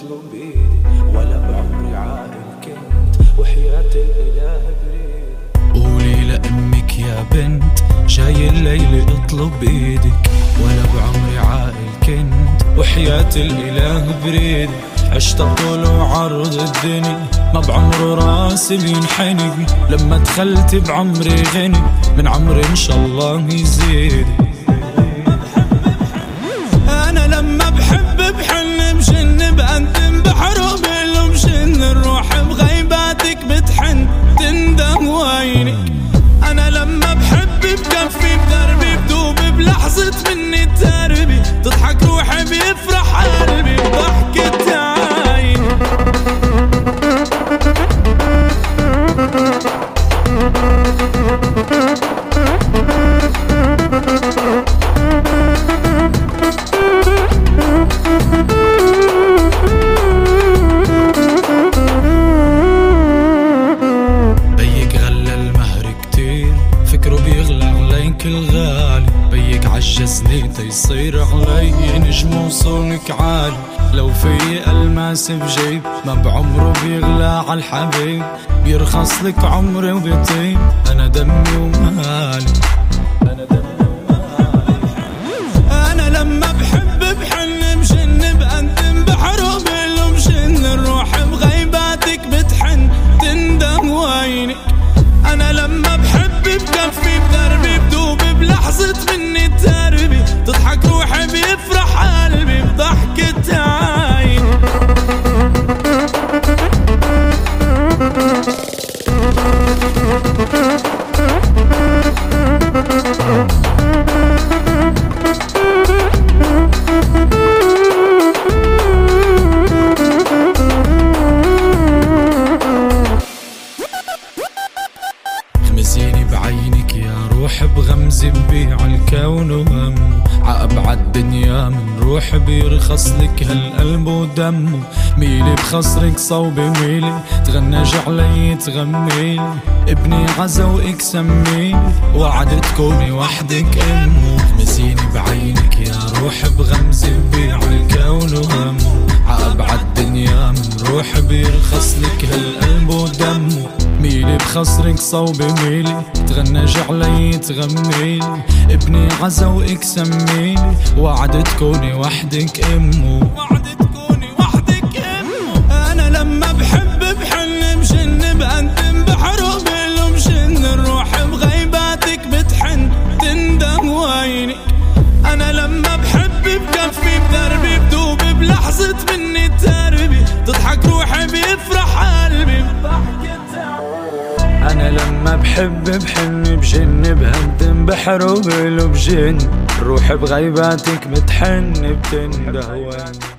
بطلب ايدي ولا بعمري عاقل كنت وحياة الاله بريد. قولي لأمك يا بنت جاي الليل اطلب بايدك ولا بعمري عاقل كنت وحياة الاله بريد. عشت طول وعرض الدنيا ما بعمر راسي بينحني، لما دخلت بعمري غني من عمري ان شاء الله يزيد. انا لما بحب بحن بجن بقدم بحرق بلومشن، الروح بغيباتك بتحن تندم وعينك. انا لما بحب بكفي بدربي بدوب بلحظة مني تربي، تضحك روحي بيفرح قلبي بضحكة عيني. الغالي بيك عجزني تيصير علي نجم وصونك عالي. لو في الماس بجيب ما بعمره بيغلى عالحبيب، بيرخص لك عمري وبيطيب انا دمي ومالي. انا لما بحب بحن بجن بقدم بحرق بلومشن، الروح بغيباتك بتحن تندم وعينك. انا لما بحب بكفي بدربي بدوب بلحظة مني تربي، تضحك روحي بيفرح قلبي بضحكة عيني. خمسيني بعينك يا روح بغمزة ببيع الكون وهم، عأبعد دنيا من روح بيرخص لك هالقلب ودمه. ميلي بخصرك صوبي ويلي تغنج علي تغميلي، ابني عزوقك سميلي وعد تكوني وحدك امه. خمسيني بعينك يا روح بغمزة ببيع الكون وهم، عأبعد دنيا من روح بيرخص لك هالقلب ودمه. ميلي بخصرك صوبي ميلي تغنج علي تغميلي، ابني عزوقك سميلي وعد تكوني وحدك امه. انا لما بحب بحن بجن بقدم بحرق بلومشن، الروح بغيباتك بتحن تندم وعينك. انا لما بحب بكفي بدربي بدوب بلحظة مني تربي، تضحك روحي بيفرح قلبي بضحكة. انا لما بحب بحن بجن بهدم بحرق بلومشن، الروح بغيباتك بتحن بتندم.